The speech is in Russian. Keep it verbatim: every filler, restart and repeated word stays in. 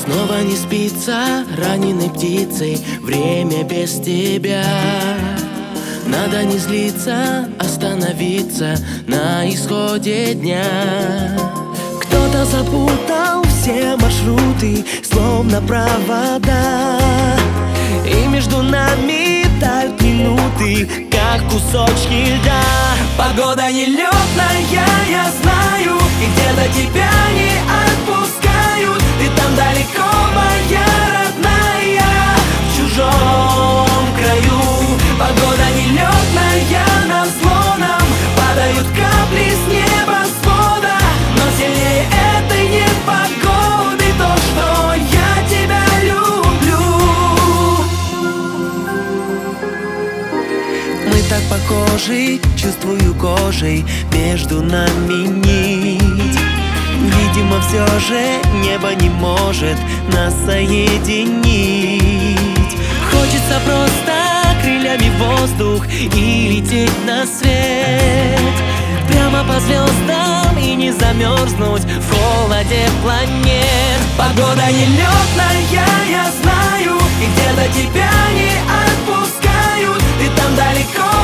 Снова не спится раненой птицей, время без тебя. Надо не злиться, остановиться на исходе дня. Кто-то запутал все маршруты, словно провода, и между нами тают минуты, как кусочки льда. Погода нелетная, я знаю, и где-то тебя не отпускают. Ты там далеко, моя родная, в чужом краю. Погода нелетная, назло нам падают капли с небосвода, но сильнее этой непогоды то, что я тебя люблю. Мы так похожи, чувствую кожей между нами нить. Видимо, все же небо не может нас соединить. Хочется просто крыльями в воздух и лететь на свет, прямо по звездам и не замерзнуть в холоде планет. Погода нелетная, я знаю, и где-то тебя не отпускают. Ты там далеко,